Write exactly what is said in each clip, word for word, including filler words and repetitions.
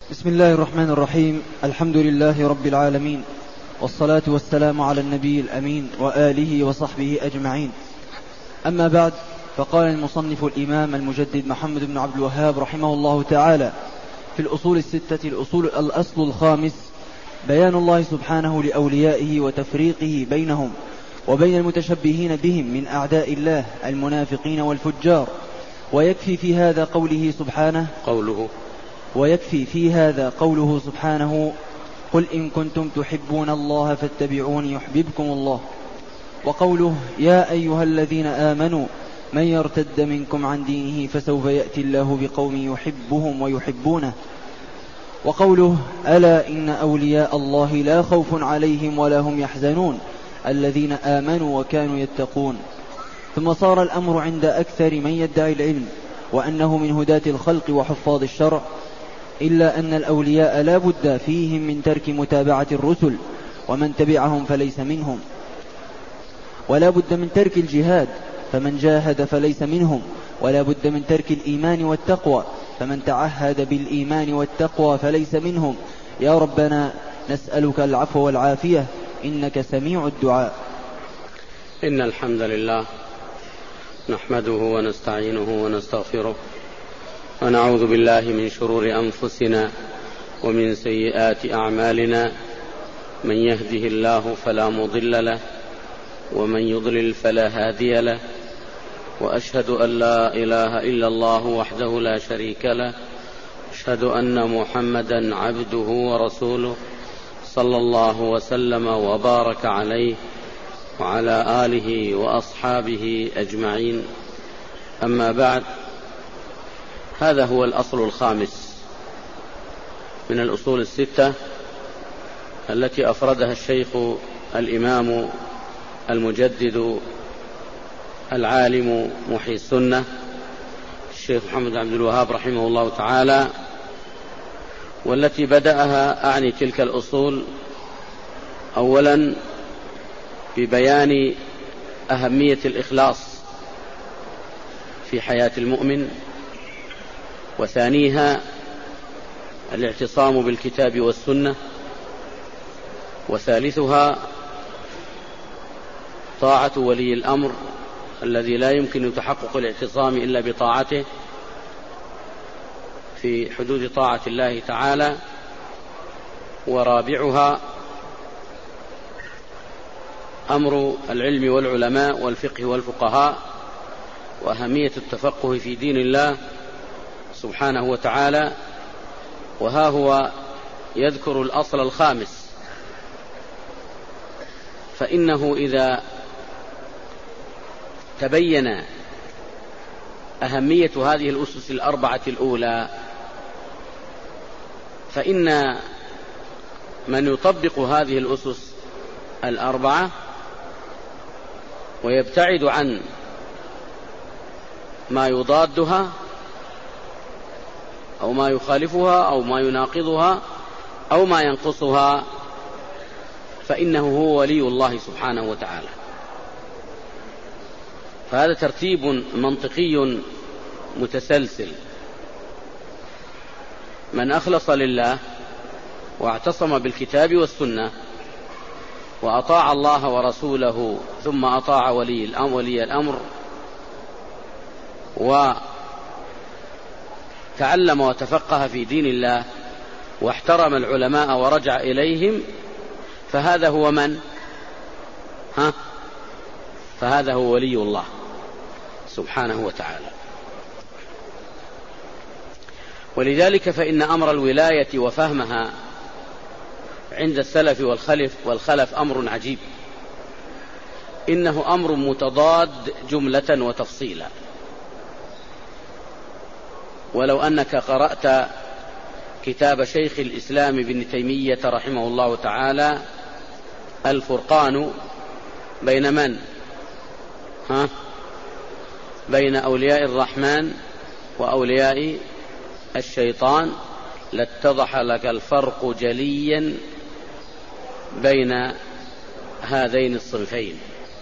بسم الله الرحمن الرحيم. الحمد لله رب العالمين، والصلاة والسلام على النبي الأمين وآله وصحبه أجمعين. أما بعد، فقال المصنف الإمام المجدد محمد بن عبد الوهاب رحمه الله تعالى في الأصول الستة الأصول الأصل الخامس: بيان الله سبحانه لأوليائه وتفريقه بينهم وبين المتشبهين بهم من أعداء الله المنافقين والفجار. ويكفي في هذا قوله سبحانه قوله ويكفي في هذا قوله سبحانه: قل إن كنتم تحبون الله فاتبعوني يحببكم الله. وقوله: يا أيها الذين آمنوا من يرتد منكم عن دينه فسوف يأتي الله بقوم يحبهم ويحبونه. وقوله: ألا إن أولياء الله لا خوف عليهم ولا هم يحزنون الذين آمنوا وكانوا يتقون. ثم صار الأمر عند أكثر من يدعي العلم وأنه من هداة الخلق وحفاظ الشرع، إلا أن الأولياء لا بد فيهم من ترك متابعة الرسل، ومن تبعهم فليس منهم. ولا بد من ترك الجهاد، فمن جاهد فليس منهم. ولا بد من ترك الإيمان والتقوى، فمن تعهد بالإيمان والتقوى فليس منهم. يا ربنا نسألك العفو والعافية إنك سميع الدعاء. إن الحمد لله نحمده ونستعينه ونستغفره، ونعوذ بالله من شرور أنفسنا ومن سيئات أعمالنا. من يهده الله فلا مضل له، ومن يضلل فلا هادي له. وأشهد أن لا إله إلا الله وحده لا شريك له، أشهد أن محمدا عبده ورسوله، صلى الله وسلم وبارك عليه وعلى آله وأصحابه أجمعين. أما بعد، هذا هو الأصل الخامس من الأصول الستة التي أفردها الشيخ الإمام المجدد العالم محيي السنة الشيخ محمد بن عبد الوهاب رحمه الله تعالى، والتي بدأها أعني تلك الأصول أولا ببيان أهمية الإخلاص في حياة المؤمن، وثانيها الاعتصام بالكتاب والسنة، وثالثها طاعة ولي الأمر الذي لا يمكن تحقق الاعتصام إلا بطاعته في حدود طاعة الله تعالى، ورابعها أمر العلم والعلماء والفقه والفقهاء وأهمية التفقه في دين الله سبحانه وتعالى. وها هو يذكر الأصل الخامس، فإنه إذا تبين أهمية هذه الأسس الأربعة الأولى، فإن من يطبق هذه الأسس الأربعة ويبتعد عن ما يضادها أو ما يخالفها أو ما يناقضها أو ما ينقصها، فإنه هو ولي الله سبحانه وتعالى. فهذا ترتيب منطقي متسلسل. من أخلص لله واعتصم بالكتاب والسنة وأطاع الله ورسوله ثم أطاع ولي الأمر, ولي الأمر وتعلم وتفقه في دين الله واحترم العلماء ورجع إليهم، فهذا هو من؟ ها؟ فهذا هو ولي الله سبحانه وتعالى. ولذلك فإن أمر الولاية وفهمها عند السلف والخلف والخلف أمر عجيب، إنه أمر متضاد جملة وتفصيلا. ولو أنك قرأت كتاب شيخ الإسلام ابن تيمية رحمه الله تعالى الفرقان بين من؟ ها؟ بين أولياء الرحمن وأولياء الشيطان، لاتضح لك الفرق جليا بين هذين الصنفين،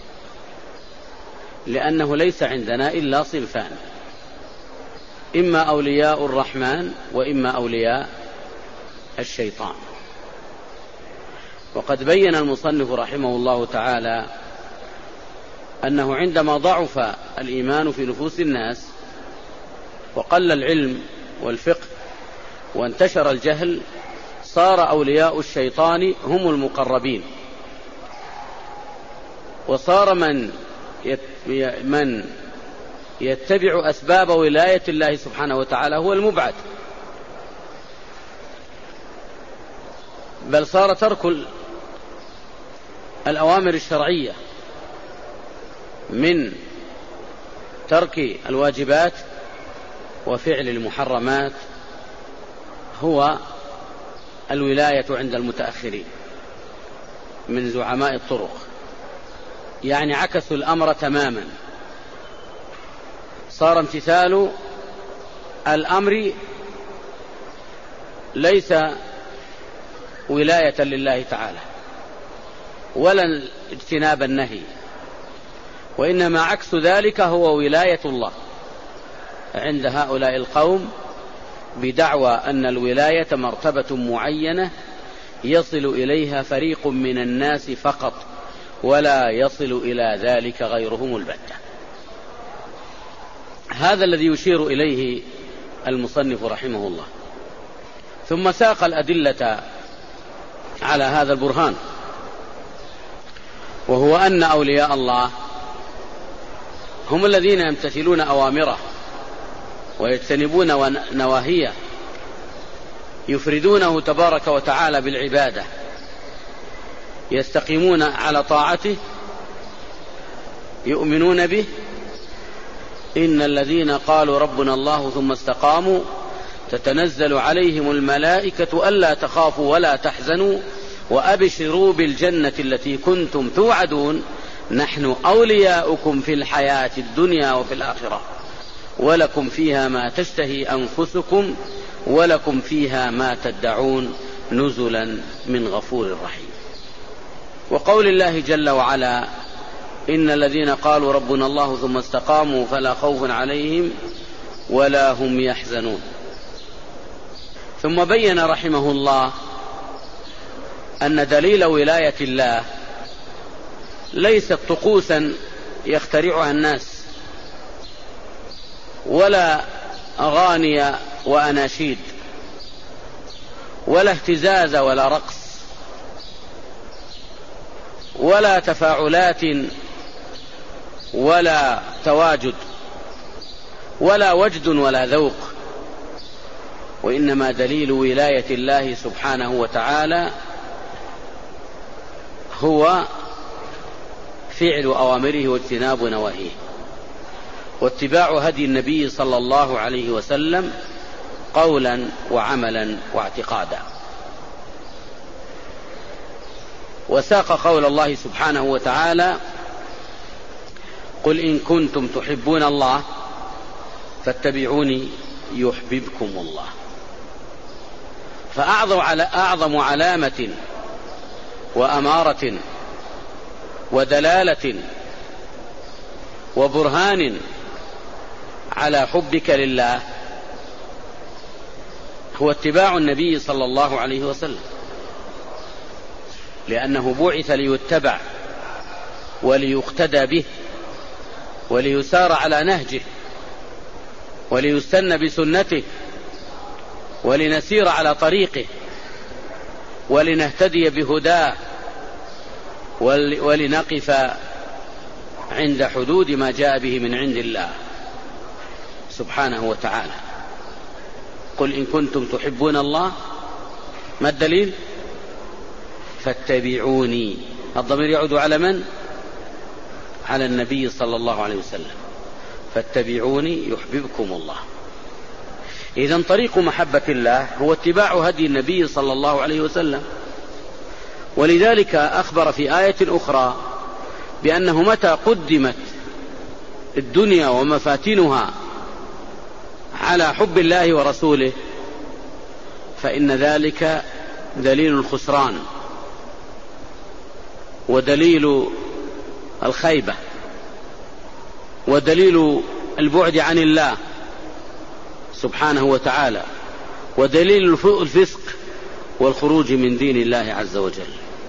لأنه ليس عندنا إلا صنفان: إما أولياء الرحمن وإما أولياء الشيطان. وقد بين المصنف رحمه الله تعالى أنه عندما ضعف الإيمان في نفوس الناس وقل العلم والفقه وانتشر الجهل، صار أولياء الشيطان هم المقربين، وصار من من يتبع أسباب ولاية الله سبحانه وتعالى هو المبعد، بل صار ترك الأوامر الشرعية من ترك الواجبات وفعل المحرمات هو الولاية عند المتأخرين من زعماء الطرق، يعني عكسوا الأمر تماما. صار امتثال الأمر ليس ولاية لله تعالى ولا اجتناب النهي، وإنما عكس ذلك هو ولاية الله عند هؤلاء القوم، بدعوى أن الولاية مرتبة معينة يصل إليها فريق من الناس فقط ولا يصل إلى ذلك غيرهم البتة. هذا الذي يشير إليه المصنف رحمه الله. ثم ساق الأدلة على هذا البرهان، وهو أن أولياء الله هم الذين يمتثلون أوامره ويجتنبون نواهيه، يفردونه تبارك وتعالى بالعبادة، يستقيمون على طاعته، يؤمنون به. إن الذين قالوا ربنا الله ثم استقاموا تتنزل عليهم الملائكة ألا تخافوا ولا تحزنوا وأبشروا بالجنة التي كنتم توعدون نحن أولياؤكم في الحياة الدنيا وفي الآخرة ولكم فيها ما تشتهي أنفسكم ولكم فيها ما تدعون نزلا من غفور رحيم. وقول الله جل وعلا إن الذين قالوا ربنا الله ثم استقاموا فلا خوف عليهم ولا هم يحزنون. ثم بين رحمه الله أن دليل ولاية الله ليست طقوسا يخترعها الناس ولا أغاني وأناشيد ولا اهتزاز ولا رقص ولا تفاعلات ولا تواجد ولا وجد ولا ذوق، وإنما دليل ولاية الله سبحانه وتعالى هو فعل أوامره واجتناب نواهيه واتباع هدي النبي صلى الله عليه وسلم قولا وعملا واعتقادا. وساق قول الله سبحانه وتعالى قل إن كنتم تحبون الله فاتبعوني يحببكم الله. فأعظم علامة وأمارة ودلالة وبرهان على حبك لله هو اتباع النبي صلى الله عليه وسلم، لأنه بعث ليتبع وليقتدى به وليسار على نهجه وليستنى بسنته ولنسير على طريقه ولنهتدي بهداه ولنقف عند حدود ما جاء به من عند الله سبحانه وتعالى. قل إن كنتم تحبون الله، ما الدليل؟ فاتبعوني. الضمير يعود على من؟ على النبي صلى الله عليه وسلم. فاتبعوني يحببكم الله. إذن طريق محبة الله هو اتباع هدي النبي صلى الله عليه وسلم. ولذلك أخبر في آية أخرى بأنه متى قدمت الدنيا ومفاتنها على حب الله ورسوله فإن ذلك دليل الخسران ودليل الخيبة ودليل البعد عن الله سبحانه وتعالى ودليل الفسق والخروج من دين الله عز وجل.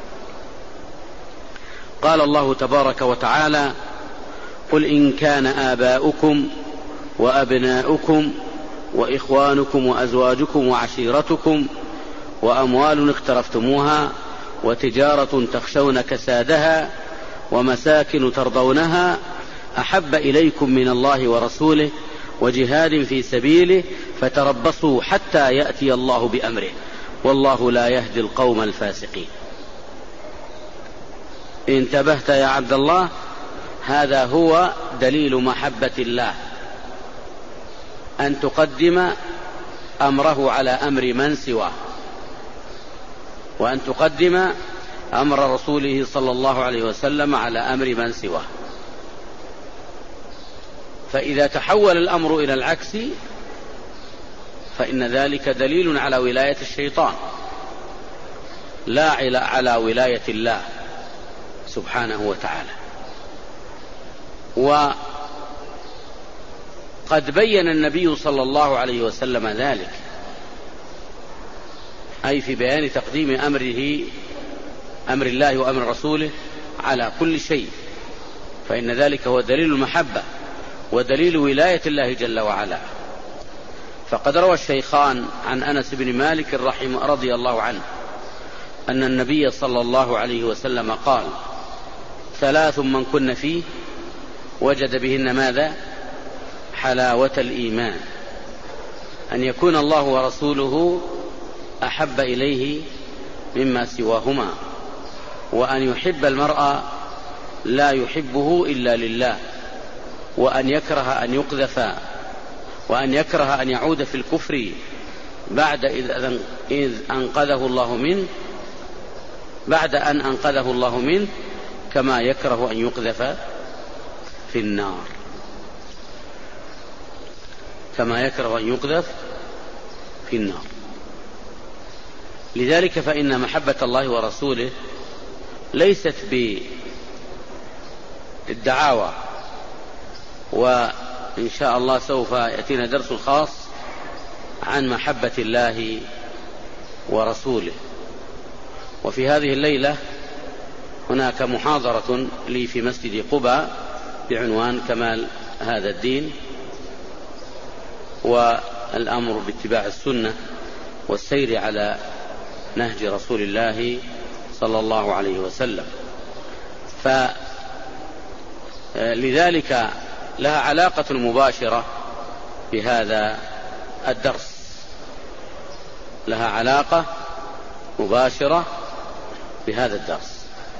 قال الله تبارك وتعالى: قل إن كان آباؤكم وأبناؤكم وإخوانكم وأزواجكم وعشيرتكم وأموال اقترفتموها وتجارة تخشون كسادها ومساكن ترضونها أحب إليكم من الله ورسوله وجهاد في سبيله فتربصوا حتى يأتي الله بأمره والله لا يهدي القوم الفاسقين. انتبهت يا عبد الله؟ هذا هو دليل محبة الله، أن تقدم أمره على أمر من سواه، وأن تقدم أمر رسوله صلى الله عليه وسلم على أمر من سواه. فإذا تحول الأمر إلى العكس فإن ذلك دليل على ولاية الشيطان لا على ولاية الله سبحانه وتعالى. وقد بين النبي صلى الله عليه وسلم ذلك، أي في بيان تقديم أمره أمر الله وأمر رسوله على كل شيء، فإن ذلك هو دليل المحبة ودليل ولاية الله جل وعلا. فقد روى الشيخان عن أنس بن مالك رحمه رضي الله عنه أن النبي صلى الله عليه وسلم قال: ثلاث من كن فيه وجد بهن ماذا؟ حلاوة الإيمان، أن يكون الله ورسوله أحب إليه مما سواهما، وأن يحب المرء لا يحبه إلا لله، وأن يكره أن يقذف وأن يكره أن يعود في الكفر بعد إذ أنقذه الله منه بعد أن أنقذه الله منه كما يكره أن يقذف في النار كما يكره أن يقذف في النار. لذلك فإن محبة الله ورسوله ليست بالدعاوى، وإن شاء الله سوف يأتينا درس خاص عن محبة الله ورسوله. وفي هذه الليلة هناك محاضرة لي في مسجد قباء بعنوان كمال هذا الدين والأمر باتباع السنة والسير على نهج رسول الله صلى الله عليه وسلم. فلذلك لها علاقة مباشرة بهذا الدرس لها علاقة مباشرة بهذا الدرس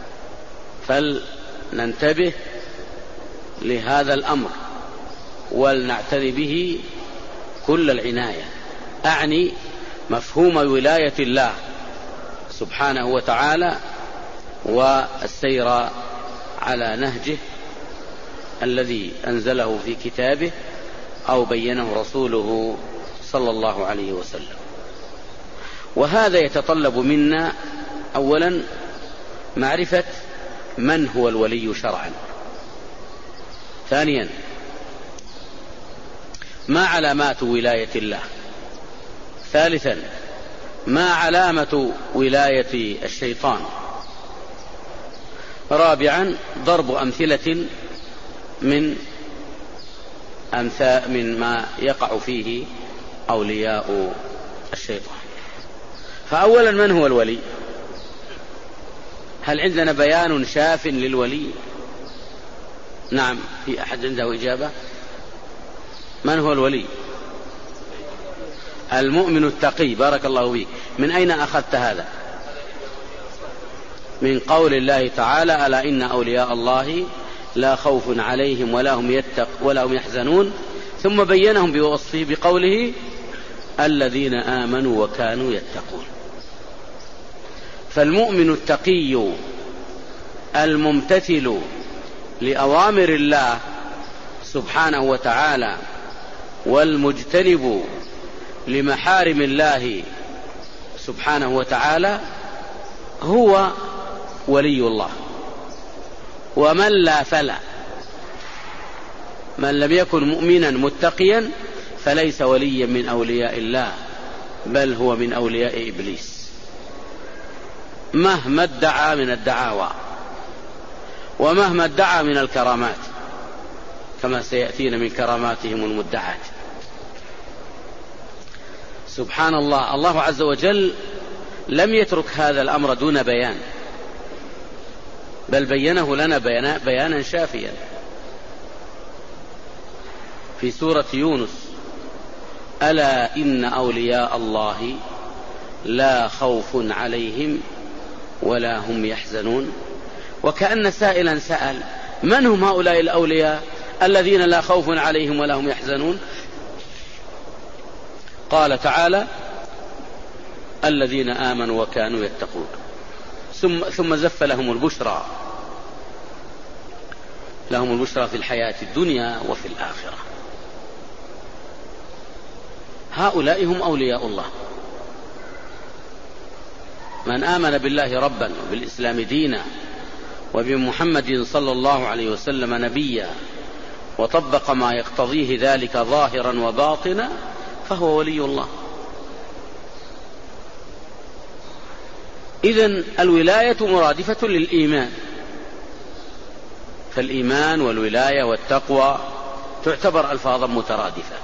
فلننتبه لهذا الأمر ولنعتني به كل العناية، أعني مفهوم ولاية الله سبحانه وتعالى والسير على نهجه الذي أنزله في كتابه أو بينه رسوله صلى الله عليه وسلم. وهذا يتطلب منا أولا معرفة من هو الولي شرعا، ثانيا ما علامات ولاية الله، ثالثا ما علامة ولاية الشيطان، رابعا ضرب أمثلة من أمثال من ما يقع فيه أولياء الشيطان. فأولا من هو الولي؟ هل عندنا بيان شاف للولي؟ نعم، في أحد عنده إجابة؟ من هو الولي؟ المؤمن التقي. بارك الله فيك. من أين أخذت هذا؟ من قول الله تعالى: ألا إن أولياء الله لا خوف عليهم ولا هم يتق ولا هم يحزنون، ثم بينهم بوصفه بقوله: الذين آمنوا وكانوا يتقون. فالمؤمن التقي الممتثل لأوامر الله سبحانه وتعالى والمجتنب لمحارم الله سبحانه وتعالى هو ولي الله. ومن لا فلا، من لم يكن مؤمنا متقيا فليس وليا من أولياء الله، بل هو من أولياء إبليس. مهما ادعى من الدعاوى ومهما ادعى من الكرامات، كما سيأتينا من كراماتهم المدعات. سبحان الله، الله عز وجل لم يترك هذا الأمر دون بيان، بل بينه لنا بيانا, بيانا شافيا في سورة يونس: ألا إن أولياء الله لا خوف عليهم ولا هم يحزنون. وكأن سائلا سأل: من هم هؤلاء الأولياء الذين لا خوف عليهم ولا هم يحزنون؟ قال تعالى: الذين آمنوا وكانوا يتقون. ثم, ثم زف لهم البشرى، لهم البشرى في الحياة الدنيا وفي الآخرة. هؤلاء هم أولياء الله، من آمن بالله ربا وبالإسلام دينا وبمحمد صلى الله عليه وسلم نبيا وطبق ما يقتضيه ذلك ظاهرا وباطنا فهو ولي الله. إذن الولاية مرادفة للإيمان، فالإيمان والولاية والتقوى تعتبر ألفاظا مترادفة.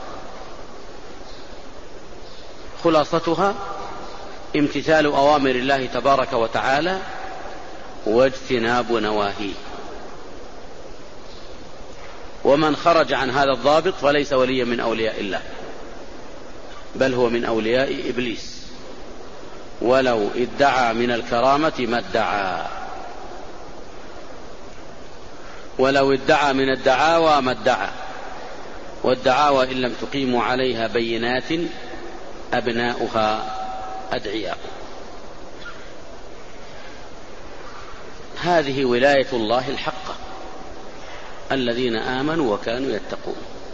خلاصتها امتثال أوامر الله تبارك وتعالى واجتناب نواهيه، ومن خرج عن هذا الضابط فليس وليا من أولياء الله، بل هو من أولياء إبليس، ولو ادعى من الكرامة ما ادعى، ولو ادعى من الدعاوى ما ادعى، والدعاوى إن لم تقيموا عليها بينات أبناؤها أدعياء. هذه ولاية الله الحقة، الذين آمنوا وكانوا يتقون.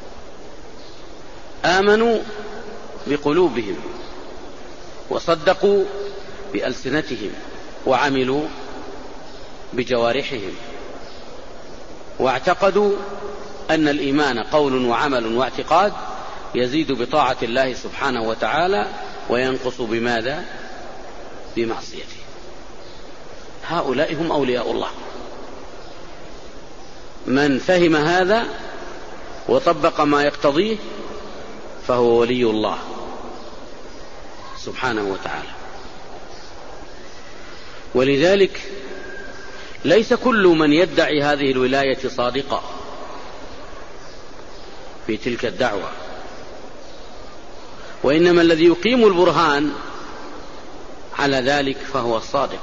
آمنوا بقلوبهم وصدقوا بألسنتهم وعملوا بجوارحهم، واعتقدوا أن الإيمان قول وعمل واعتقاد يزيد بطاعة الله سبحانه وتعالى وينقص بماذا؟ بمعصيته. هؤلاء هم أولياء الله. من فهم هذا وطبق ما يقتضيه فهو ولي الله سبحانه وتعالى. ولذلك ليس كل من يدعي هذه الولاية صادقا في تلك الدعوة، وإنما الذي يقيم البرهان على ذلك فهو الصادق.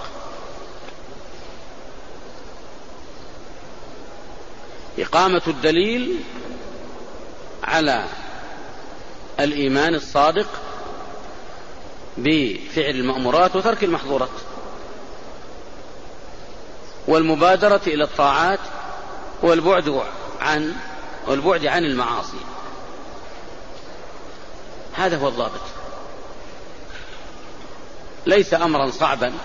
إقامة الدليل على الإيمان الصادق بفعل المأمورات وترك المحظورات، والمبادرة إلى الطاعات والبعد عن والبعد عن المعاصي. هذا هو الضابط، ليس أمرا صعبا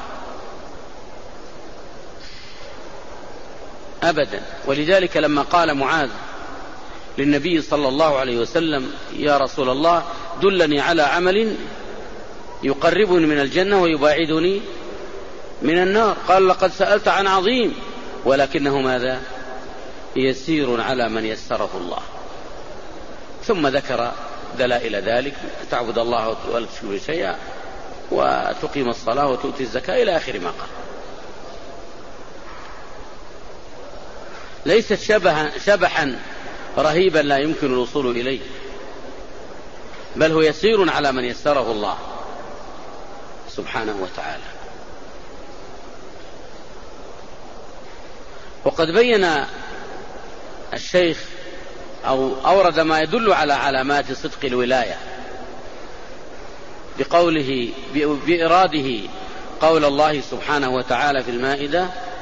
أبدا. ولذلك لما قال معاذ للنبي صلى الله عليه وسلم: يا رسول الله دلني على عمل يقربني من الجنة ويباعدني من النار، قال: لقد سألت عن عظيم ولكنه ماذا؟ يسير على من يسره الله. ثم ذكر دلائل ذلك: تعبد الله ولا تشرك شيئا وتقيم الصلاة وتؤتي الزكاة إلى آخر ما قال. ليست شبها شبحا رهيبا لا يمكن الوصول إليه، بل هو يسير على من يسره الله سبحانه وتعالى. وقد بين الشيخ أو أورد ما يدل على علامات صدق الولاية بقوله بإراده قول الله سبحانه وتعالى في المائدة: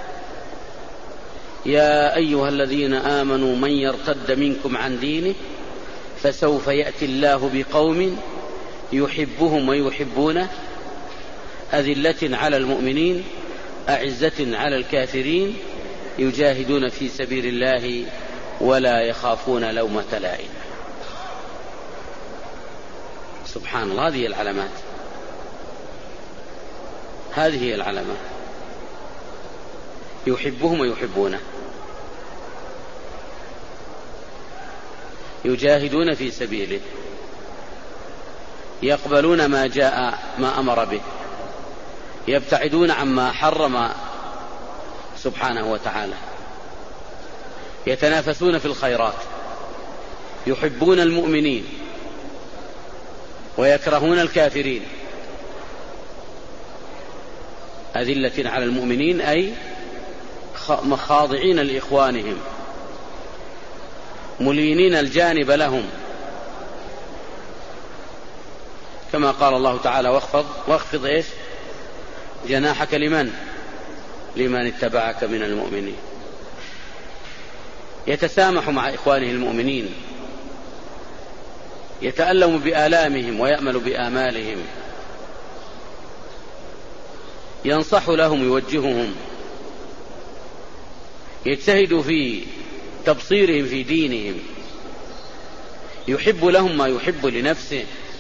يا أيها الذين آمنوا من يرتد منكم عن دينه فسوف يأتي الله بقوم يحبهم ويحبونه أذلة على المؤمنين أعزة على الكافرين يجاهدون في سبيل الله ولا يخافون لومة لائم. سبحان الله، هذه العلامات، هذه العلامات. يحبهم ويحبونه، يجاهدون في سبيله، يقبلون ما جاء ما أمر به، يبتعدون عما حرم سبحانه وتعالى، يتنافسون في الخيرات، يحبون المؤمنين ويكرهون الكافرين، أذلة على المؤمنين أي خاضعين لإخوانهم، ملينين الجانب لهم، كما قال الله تعالى واخفض واخفض إيش جناحك لمن لمن اتبعك من المؤمنين. يتسامح مع إخوانه المؤمنين، يتألم بآلامهم ويأمل بآمالهم، ينصح لهم يوجههم، يجتهد في تبصيرهم في دينهم، يحب لهم ما يحب لنفسه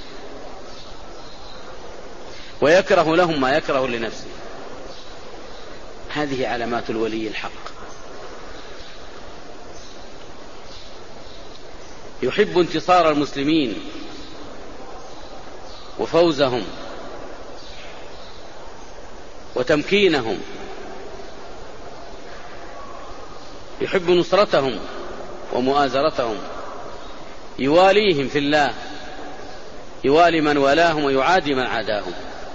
ويكره لهم ما يكره لنفسه. هذه علامات الولي الحق. يحب انتصار المسلمين وفوزهم وتمكينهم، يحب نصرتهم ومؤازرتهم، يواليهم في الله، يوالي من والاهم ويعادي من عاداهم.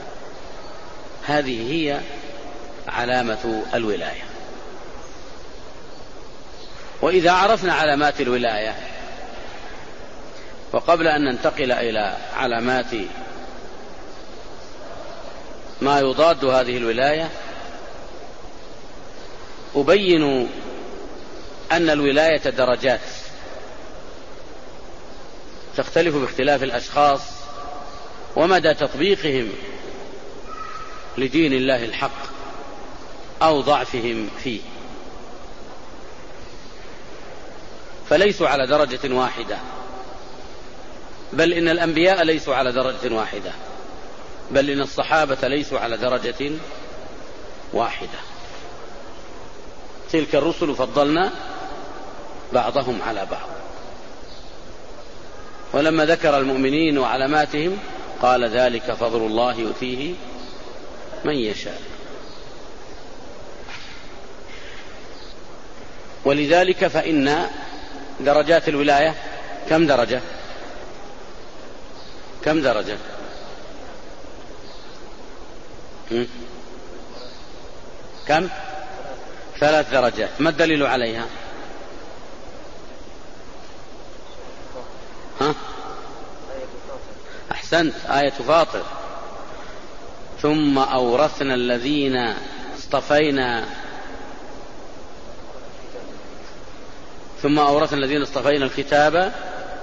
هذه هي علامة الولاية. وإذا عرفنا علامات الولاية، وقبل أن ننتقل إلى علامات ما يضاد هذه الولاية، أبين أن الولاية درجات تختلف باختلاف الأشخاص ومدى تطبيقهم لدين الله الحق أو ضعفهم فيه، فليسوا على درجة واحدة، بل إن الأنبياء ليسوا على درجة واحدة، بل إن الصحابة ليسوا على درجة واحدة. تلك الرسل فضلنا بعضهم على بعض. ولما ذكر المؤمنين وعلاماتهم قال ذلك فضل الله يؤتيه من يشاء. ولذلك فإن درجات الولاية كم درجة؟ كم درجة؟ كم؟ ثلاث درجات. ما الدليل عليها؟ ها؟ أحسنت، آية فاطر. ثم أورثنا الذين اصطفينا ثم أورثنا الذين اصطفينا الكتاب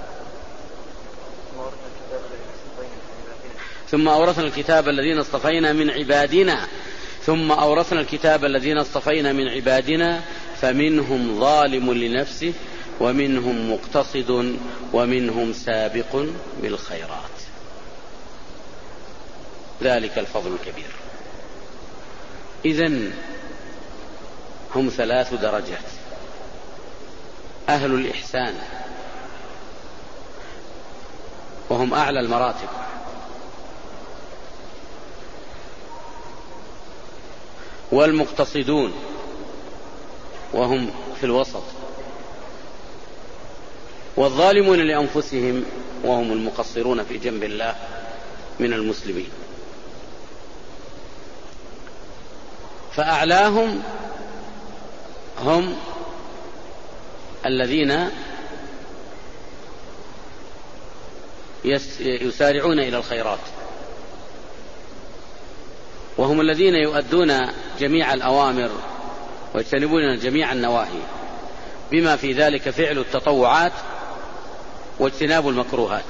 ثم أورثنا الكتاب الذين اصطفينا من عبادنا ثم أورثنا الكتاب الذين اصطفينا من عبادنا فمنهم ظالم لنفسه ومنهم مقتصد ومنهم سابق بالخيرات. ذلك الفضل الكبير. إذن هم ثلاث درجات: أهل الإحسان وهم أعلى المراتب، والمقتصدون وهم في الوسط، والظالمون لأنفسهم وهم المقصرون في جنب الله من المسلمين. فأعلاهم هم الذين يسارعون إلى الخيرات، وهم الذين يؤدون جميع الأوامر ويجتنبون جميع النواهي، بما في ذلك فعل التطوعات واجتناب المكروهات.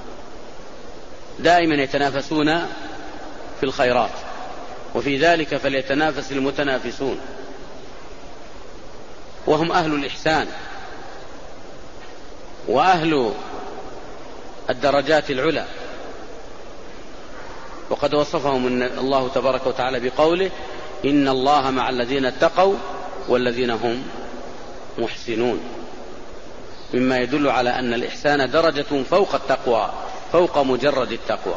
دائما يتنافسون في الخيرات، وفي ذلك فليتنافس المتنافسون. وهم أهل الإحسان وأهل الدرجات العلى، وقد وصفهم الله تبارك وتعالى بقوله: إن الله مع الذين اتقوا والذين هم محسنون، مما يدل على أن الإحسان درجة فوق التقوى، فوق مجرد التقوى.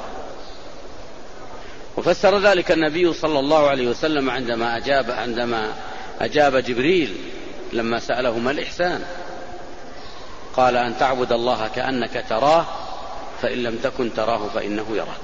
وفسر ذلك النبي صلى الله عليه وسلم عندما أجاب, عندما أجاب جبريل لما سأله ما الإحسان، قال أن تعبد الله كأنك تراه فإن لم تكن تراه فإنه يراك.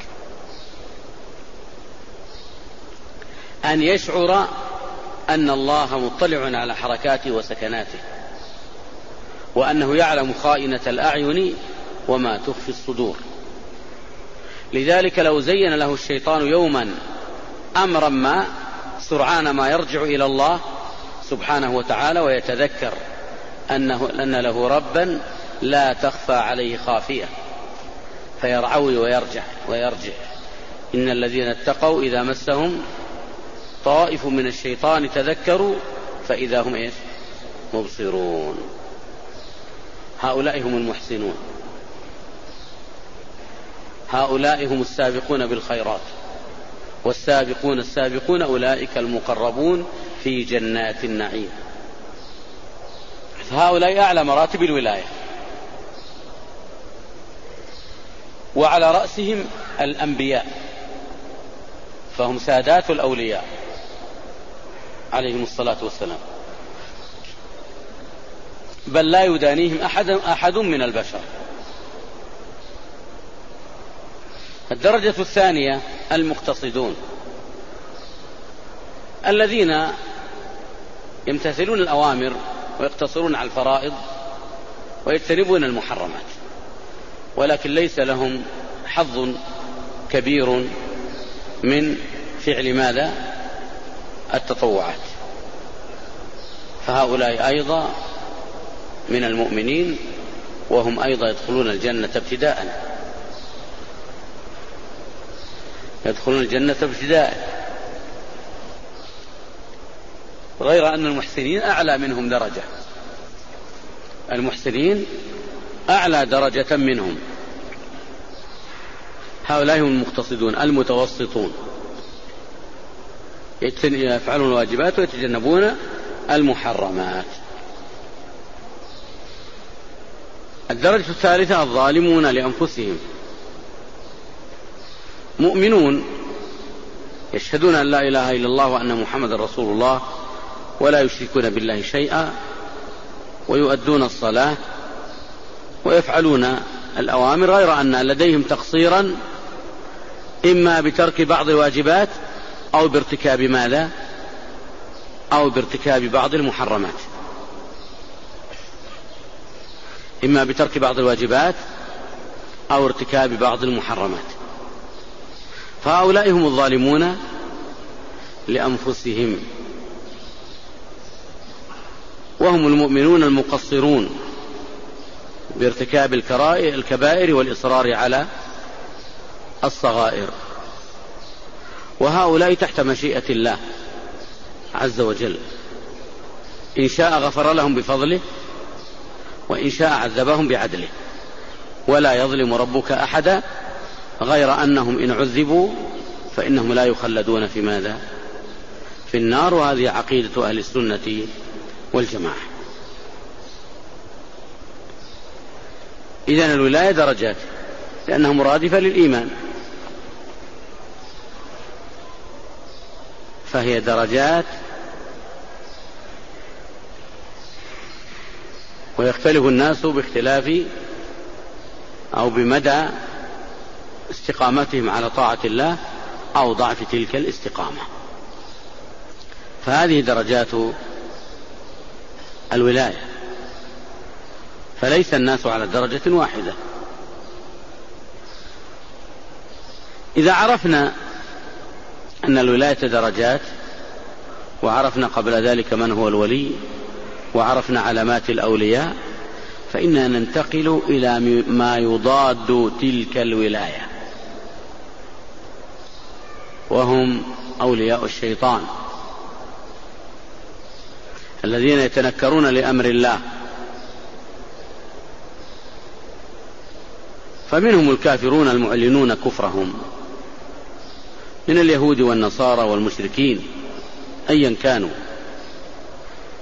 أن يشعر أن الله مطلع على حركاته وسكناته، وأنه يعلم خائنة الأعين وما تخفي الصدور. لذلك لو زين له الشيطان يوما أمرا ما، سرعان ما يرجع إلى الله سبحانه وتعالى ويتذكر أنه أن له ربا لا تخفى عليه خافية، فيرعوي ويرجع ويرجع. إن الذين اتقوا إذا مسهم طائف من الشيطان تذكروا فإذا هم إيش؟ مبصرون. هؤلاء هم المحسنون، هؤلاء هم السابقون بالخيرات، والسابقون السابقون أولئك المقربون في جنات النعيم. هؤلاء أعلى مراتب الولاية، وعلى رأسهم الأنبياء، فهم سادات الأولياء عليهم الصلاة والسلام، بل لا يدانيهم أحد, أحد من البشر. الدرجة الثانية المقتصدون، الذين يمتثلون الأوامر ويقتصرون على الفرائض ويجتنبون المحرمات، ولكن ليس لهم حظ كبير من فعل ماذا؟ التطوعات. فهؤلاء أيضا من المؤمنين، وهم أيضا يدخلون الجنة ابتداء، يدخلون الجنة ابتداء، غير أن المحسنين أعلى منهم درجة، المحسنين أعلى درجة منهم. هؤلاء هم المقتصدون المتوسطون، يفعلون الواجبات ويتجنبون المحرمات. الدرجة الثالثة الظالمون لأنفسهم، مؤمنون يشهدون أن لا إله إلا الله وأن محمد رسول الله، ولا يشركون بالله شيئا، ويؤدون الصلاة ويفعلون الأوامر، غير أن لديهم تقصيرا إما بترك بعض الواجبات أو بارتكاب ماذا؟ أو بارتكاب بعض المحرمات، إما بترك بعض الواجبات أو ارتكاب بعض المحرمات. فهؤلاء هم الظالمون لأنفسهم، وهم المؤمنون المقصرون بارتكاب الكبائر والإصرار على الصغائر. وهؤلاء تحت مشيئة الله عز وجل، إن شاء غفر لهم بفضله، وإن شاء عذبهم بعدله، ولا يظلم ربك أحدا، غير أنهم إن عذبوا فإنهم لا يخلدون في ماذا؟ في النار. وهذه عقيدة أهل السنة والجماعة. إذن الولاية درجات، لأنها مرادفة للإيمان، فهي درجات، ويختلف الناس باختلاف أو بمدى استقامتهم على طاعة الله أو ضعف تلك الاستقامة. فهذه درجات الولاية، فليس الناس على درجة واحدة. إذا عرفنا أن الولاية درجات، وعرفنا قبل ذلك من هو الولي، وعرفنا علامات الأولياء، فإننا ننتقل إلى ما يضاد تلك الولاية، وهم أولياء الشيطان الذين يتنكرون لأمر الله. فمنهم الكافرون المعلنون كفرهم من اليهود والنصارى والمشركين أيا كانوا،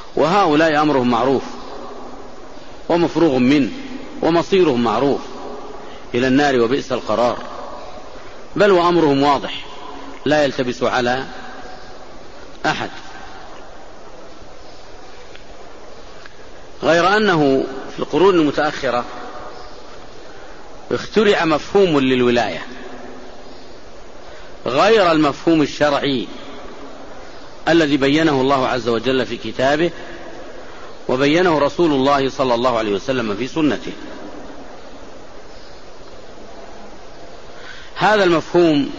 وهؤلاء أمرهم معروف ومفروغ منه ومصيرهم معروف إلى النار وبئس القرار، بل وأمرهم واضح لا يلتبس على أحد. غير أنه في القرون المتأخرة اخترع مفهوم للولاية غير المفهوم الشرعي الذي بينه الله عز وجل في كتابه وبينه رسول الله صلى الله عليه وسلم في سنته. هذا المفهوم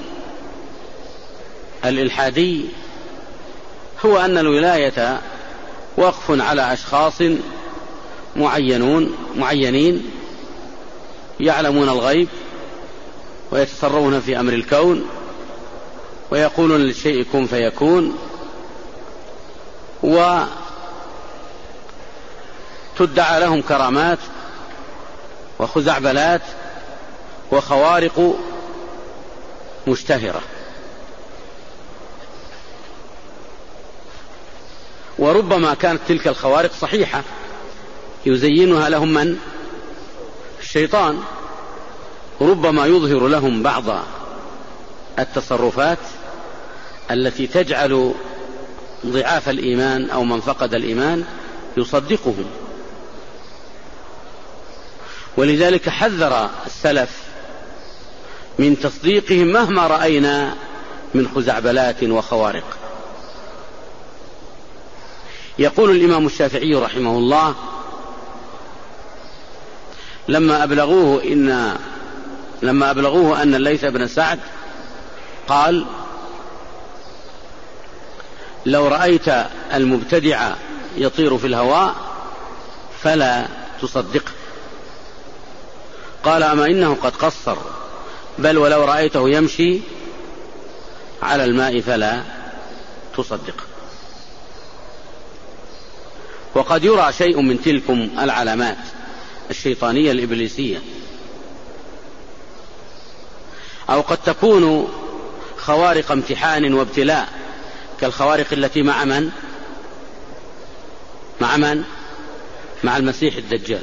الإلحادي هو أن الولاية وقف على أشخاص معينون معينين يعلمون الغيب ويتصرفون في أمر الكون ويقولون للشيء كن فيكون، وتدعى لهم كرامات وخزعبلات وخوارق مشتهرة، وربما كانت تلك الخوارق صحيحة يزينها لهم من؟ الشيطان، ربما يظهر لهم بعض التصرفات التي تجعل ضعاف الإيمان أو من فقد الإيمان يصدقهم. ولذلك حذر السلف من تصديقهم مهما رأينا من خزعبلات وخوارق. يقول الإمام الشافعي رحمه الله لما أبلغوه إن لما أبلغوه أن الليث بن سعد قال: لو رأيت المبتدع يطير في الهواء فلا تصدقه. قال: أما إنه قد قصر، بل ولو رأيته يمشي على الماء فلا تصدقه. وقد يرى شيء من تلكم العلامات الشيطانية الإبليسية، أو قد تكون خوارق امتحان وابتلاء كالخوارق التي مع من؟ مع من؟ مع المسيح الدجال.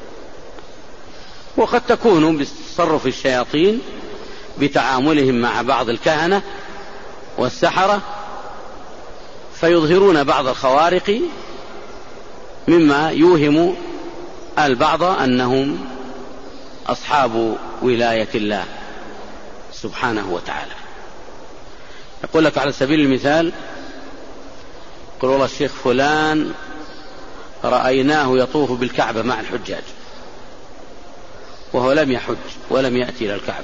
وقد تكون بتصرف الشياطين بتعاملهم مع بعض الكهنة والسحرة فيظهرون بعض الخوارق مما يوهم البعض أنهم أصحاب ولاية الله سبحانه وتعالى. يقول لك على سبيل المثال، يقول والله الشيخ فلان رأيناه يطوف بالكعبة مع الحجاج وهو لم يحج ولم يأتي إلى الكعبة.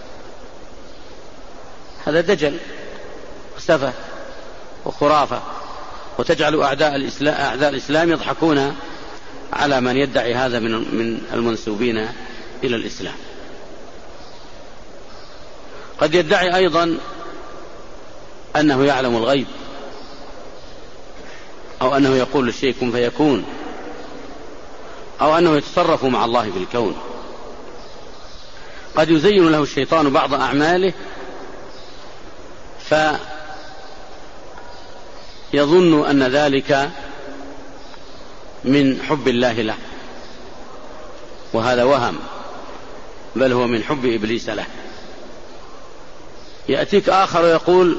هذا دجل وسفه وخرافة، وتجعل أعداء الإسلام, أعداء الإسلام يضحكون على من يدعي هذا من من المنسوبين إلى الإسلام. قد يدعي أيضا أنه يعلم الغيب، أو أنه يقول للشيء كن فيكون، أو أنه يتصرف مع الله في الكون. قد يزين له الشيطان بعض أعماله فيظن أن ذلك من حب الله له، وهذا وهم، بل هو من حب إبليس له. يأتيك آخر ويقول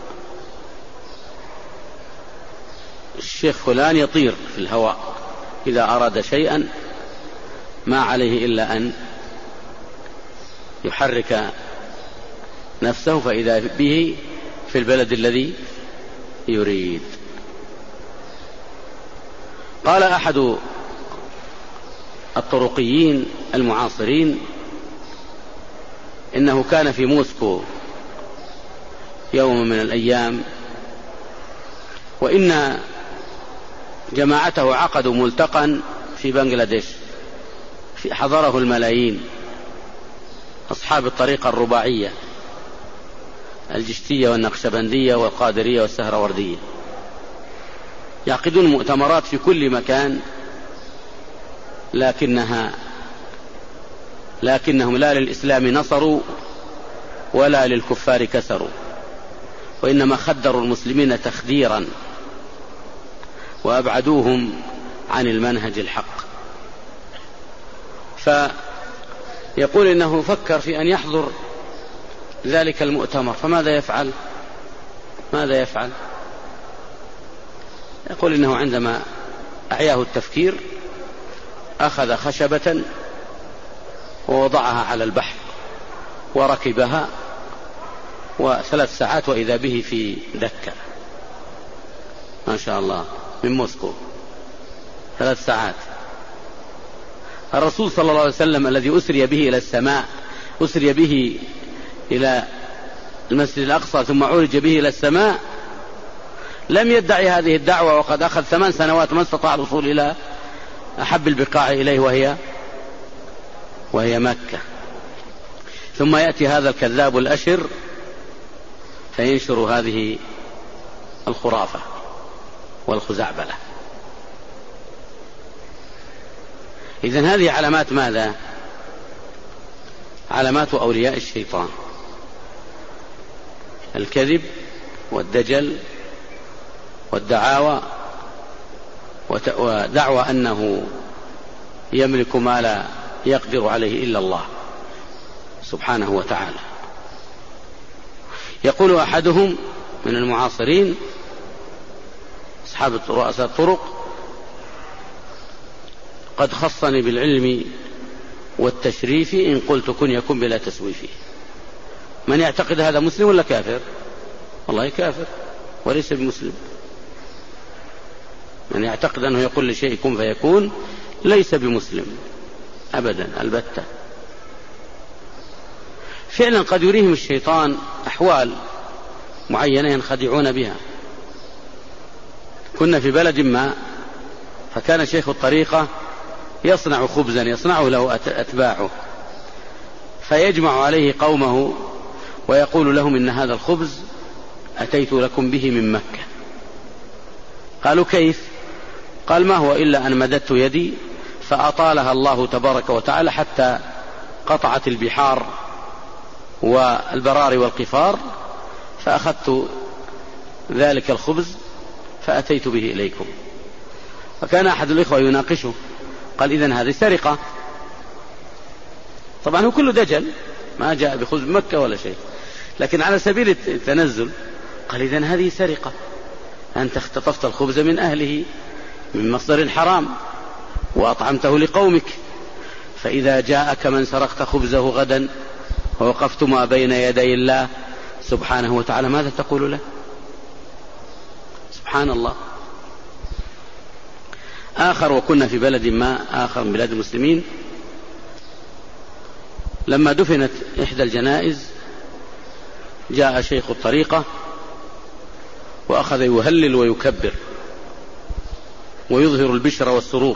الشيخ فلان يطير في الهواء، إذا أراد شيئا ما عليه إلا أن يحرك نفسه فإذا به في البلد الذي يريد. قال أحد الطرقيين المعاصرين إنه كان في موسكو يوم من الأيام، وإن جماعته عقدوا ملتقى في بنغلاديش حضره الملايين، أصحاب الطريقة الرباعية الجشتية والنقشبندية والقادرية والسهروردية، يعقدون مؤتمرات في كل مكان، لكنها لكنهم لا للإسلام نصروا ولا للكفار كسروا، وإنما خدروا المسلمين تخديرا وأبعدوهم عن المنهج الحق. فيقول إنه فكر في أن يحضر ذلك المؤتمر، فماذا يفعل؟ ماذا يفعل؟ يقول إنه عندما أعياه التفكير أخذ خشبة ووضعها على البحر وركبها، وثلاث ساعات وإذا به في دكة، ما شاء الله، من موسكو، ثلاث ساعات. الرسول صلى الله عليه وسلم الذي أسري به إلى السماء، أسري به إلى المسجد الأقصى ثم عرج به إلى السماء، لم يدعي هذه الدعوة وقد أخذ ثمان سنوات ما استطاع الوصول إلى أحب البقاع إليه وهي وهي مكة. ثم يأتي هذا الكذاب الأشر فينشر هذه الخرافة والخزعبلة. إذن هذه علامات ماذا؟ علامات أولياء الشيطان: الكذب والدجل والدعاوى، ودعوى أنه يملك ما لا يقدر عليه إلا الله سبحانه وتعالى. يقول أحدهم من المعاصرين أصحاب رؤساء الطرق: قد خصني بالعلم والتشريف إن قلت كن يكن بلا تسويف. من يعتقد هذا مسلم ولا كافر؟ والله كافر وليس بمسلم. من يعتقد أنه يقول لشيء كن فيكون ليس بمسلم أبدا البتة. فعلا قد يريهم الشيطان أحوال معينة ينخدعون بها. كنا في بلد ما، فكان شيخ الطريقة يصنع خبزا يصنعه له أتباعه، فيجمع عليه قومه ويقول لهم إن هذا الخبز أتيت لكم به من مكة. قالوا: كيف؟ قال: ما هو إلا أن مددت يدي فأطالها الله تبارك وتعالى حتى قطعت البحار والبراري والقفار، فأخذت ذلك الخبز فأتيت به إليكم. فكان أحد الإخوة يناقشه، قال: إذن هذه سرقة. طبعا هو كله دجل، ما جاء بخبز مكة ولا شيء، لكن على سبيل التنزل قال: إذن هذه سرقة، أنت اختطفت الخبز من أهله من مصدر حرام وأطعمته لقومك، فإذا جاءك من سرقت خبزه غدا ووقفت ما بين يدي الله سبحانه وتعالى ماذا تقول له؟ سبحان الله. آخر: وكنا في بلد ما آخر من بلاد المسلمين، لما دفنت إحدى الجنائز جاء شيخ الطريقة وأخذ يهلل ويكبر ويظهر البشر والسرور،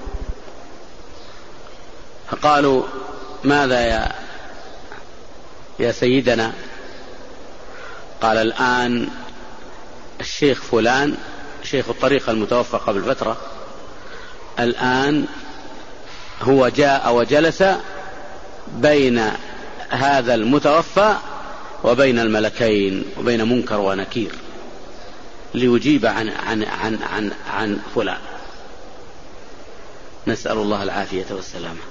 فقالوا: ماذا يا يا سيدنا؟ قال: الآن الشيخ فلان، شيخ الطريقة المتوفى قبل فترة، الآن هو جاء وجلس بين هذا المتوفى وبين الملكين وبين منكر ونكير ليجيب عن عن عن عن, عن فلان. نسأل الله العافية والسلامة.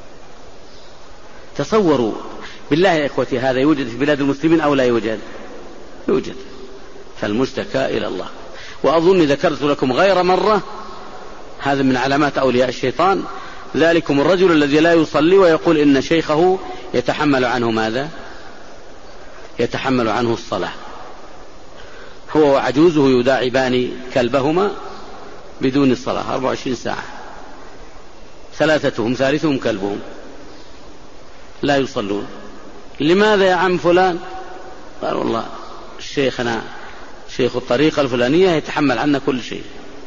تصوروا بالله يا إخوتي، هذا يوجد في بلاد المسلمين أو لا يوجد؟ يوجد. فالمشتكى إلى الله. وأظن ذكرت لكم غير مرة هذا من علامات أولياء الشيطان، ذلكم الرجل الذي لا يصلي ويقول إن شيخه يتحمل عنه ماذا؟ يتحمل عنه الصلاة. هو وعجوزه يداعبان كلبهما بدون الصلاة أربع وعشرين ساعة، ثلاثتهم ثالثهم كلبهم، لا يصلون. لماذا يا عم فلان؟ قال: والله شيخنا شيخ الطريقة الفلانية يتحمل عنا كل شيء.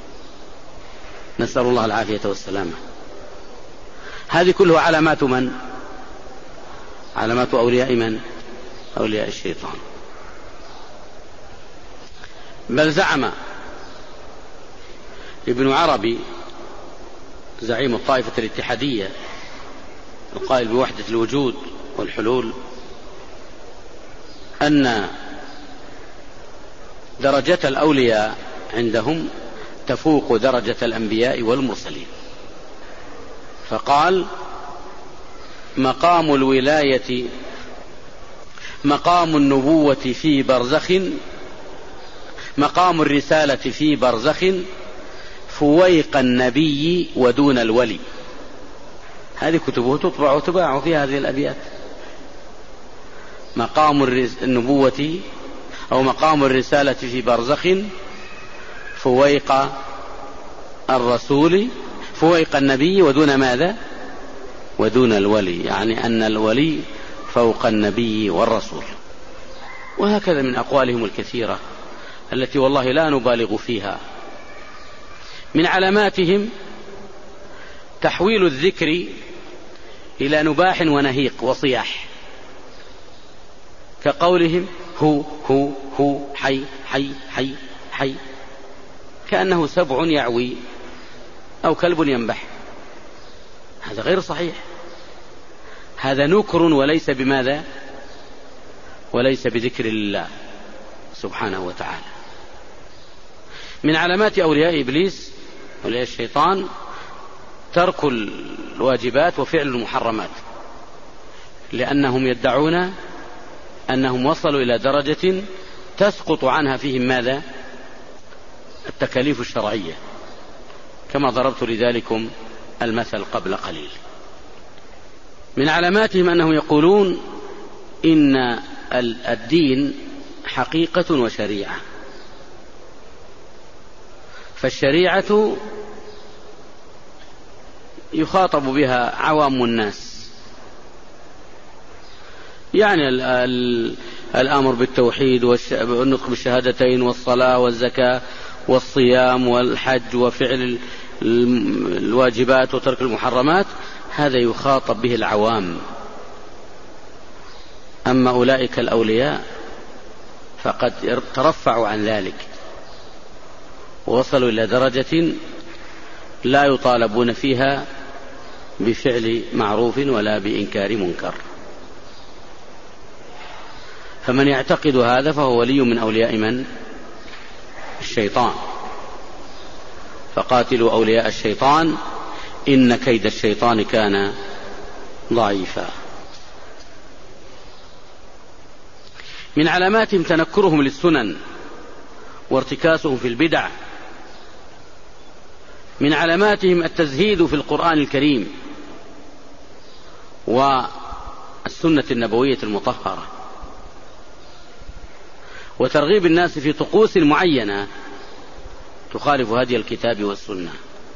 نسأل الله العافية والسلامة. هذه كلها علامات من؟ علامات أولياء من؟ أولياء الشيطان. بل زعم ابن عربي زعيم الطائفة الاتحادية القائل بوحدة الوجود والحلول أن درجة الأولياء عندهم تفوق درجة الأنبياء والمرسلين. فقال: مقام الولاية مقام النبوة في برزخ، مقام الرسالة في برزخ فويق النبي ودون الولي. هذه كتبه تطبع وتباع في هذه الأبيات. مقام النبوة أو مقام الرسالة في برزخ فويق الرسول فويق النبي ودون ماذا؟ ودون الولي، يعني أن الولي فوق النبي والرسول. وهكذا من أقوالهم الكثيرة التي والله لا نبالغ فيها. من علاماتهم تحويل الذكر إلى نباح ونهيق وصياح، كقولهم هو هو هو حي حي حي حي، كأنه سبع يعوي أو كلب ينبح. هذا غير صحيح، هذا نكر وليس بماذا؟ وليس بذكر الله سبحانه وتعالى. من علامات أولياء إبليس أولياء الشيطان ترك الواجبات وفعل المحرمات، لأنهم يدعون أنهم وصلوا إلى درجة تسقط عنها فيهم ماذا؟ التكاليف الشرعية، كما ضربت لذلكم المثل قبل قليل. من علاماتهم أنهم يقولون إن الدين حقيقة وشريعة، فالشريعة يخاطب بها عوام الناس، يعني الأمر بالتوحيد والنطق بالشهادتين والصلاة والزكاة والصيام والحج وفعل الواجبات وترك المحرمات، هذا يخاطب به العوام. أما أولئك الأولياء فقد ترفعوا عن ذلك ووصلوا إلى درجة لا يطالبون فيها بفعل معروف ولا بإنكار منكر. فمن يعتقد هذا فهو ولي من أولياء من؟ الشيطان. فقاتلوا أولياء الشيطان إن كيد الشيطان كان ضعيفا. من علاماتهم تنكرهم للسنن وارتكاسهم في البدع. من علاماتهم التزهيد في القرآن الكريم والسنة النبوية المطهرة، وترغيب الناس في طقوس معينة تخالف هدي الكتاب والسنة.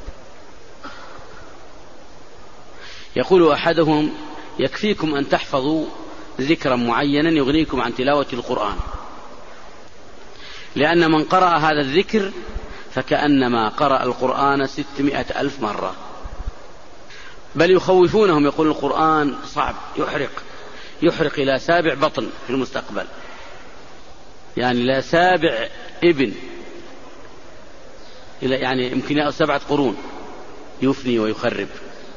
يقول أحدهم: يكفيكم أن تحفظوا ذكرا معينا يغنيكم عن تلاوة القرآن، لأن من قرأ هذا الذكر فكأنما قرأ القرآن ستمائة ألف مرة. بل يخوفونهم، يقول القرآن صعب، يحرق يحرق إلى سابع بطن في المستقبل، يعني لا سابع ابن، يعني يمكن سبعة قرون يفني ويخرب.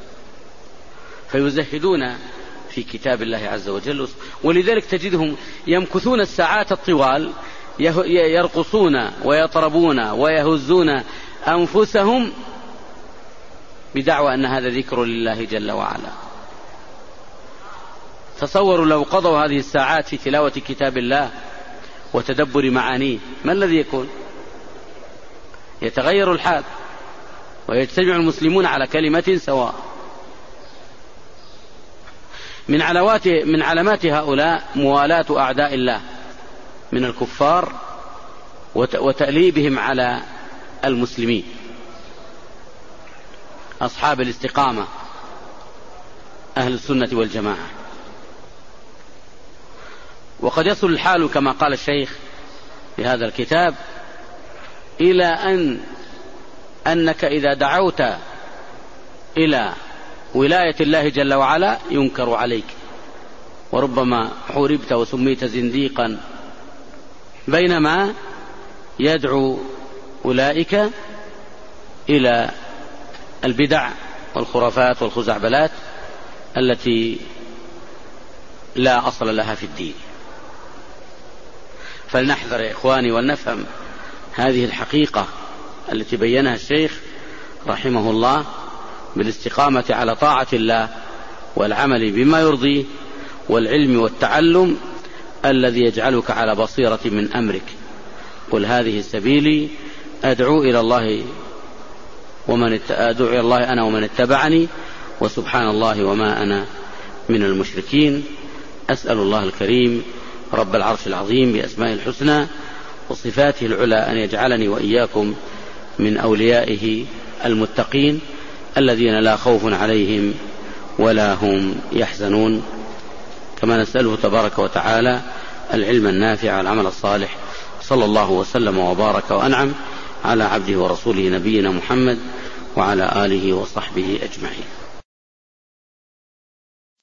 فيزهدون في كتاب الله عز وجل، ولذلك تجدهم يمكثون الساعات الطوال يرقصون ويطربون ويهزون أنفسهم بدعوى أن هذا ذكر لله جل وعلا. تصوروا لو قضوا هذه الساعات في تلاوة كتاب الله وتدبر معانيه، ما الذي يكون؟ يتغير الحال ويجتمع المسلمون على كلمة سواء. من علامات من علامات هؤلاء موالاة أعداء الله من الكفار وتأليبهم على المسلمين، أصحاب الاستقامة أهل السنة والجماعة. وقد يصل الحال كما قال الشيخ في هذا الكتاب إلى أن أنك إذا دعوت إلى ولاية الله جل وعلا ينكر عليك، وربما حوربت وسميت زنديقا، بينما يدعو أولئك إلى البدع والخرافات والخزعبلات التي لا أصل لها في الدين. فلنحذر يا إخواني ولنفهم هذه الحقيقة التي بينها الشيخ رحمه الله بالاستقامة على طاعة الله والعمل بما يرضيه والعلم والتعلم الذي يجعلك على بصيرة من أمرك. قل هذه سبيلي أدعو إلى الله ومن أدعو إلى الله أنا ومن اتبعني وسبحان الله وما أنا من المشركين. أسأل الله الكريم رب العرش العظيم بأسمائه الحسنى وصفاته العلى أن يجعلني وإياكم من أوليائه المتقين الذين لا خوف عليهم ولا هم يحزنون. كما نسأله تبارك وتعالى العلم النافع والعمل الصالح. صلى الله وسلم وبارك وأنعم على عبده ورسوله نبينا محمد وعلى آله وصحبه أجمعين.